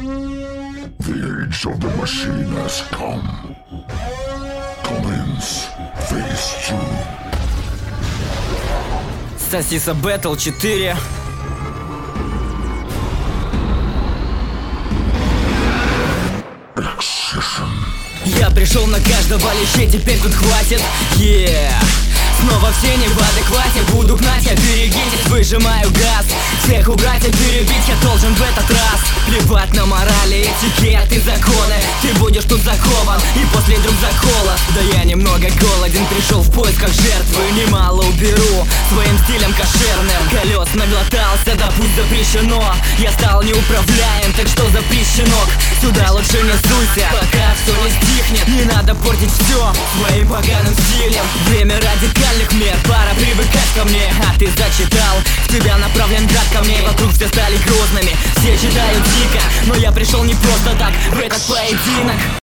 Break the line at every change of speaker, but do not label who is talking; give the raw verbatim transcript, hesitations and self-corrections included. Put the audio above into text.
The age of the machine has come. Commence phase two.
Сосиса Бэтл четыре.
Accession.
Я пришел на каждого лещей, теперь тут хватит. Yeah. Снова все не в адеквате. Буду гнать, я берегитесь, выжимаю газ. Всех убрать и перебить я должен в этот раз. Плевать на морали, этикет и законы. Ты будешь тут закован, и после друг закола. Да я немного голоден, пришел в поисках жертвы. Немало уберу, своим стилем кошерным. Колес наглотался, да пусть запрещено. Я стал неуправляем, так что запрещено. Сюда лучше не суйся, пока все не стихнет. Не надо портить все своим поганым стилем. Время радикальных мер, пора привыкать ко мне. А ты зачитал, в тебя направлен град камней. Вокруг все стали грозными, все читают дико. Но я пришел не просто так в этот поединок.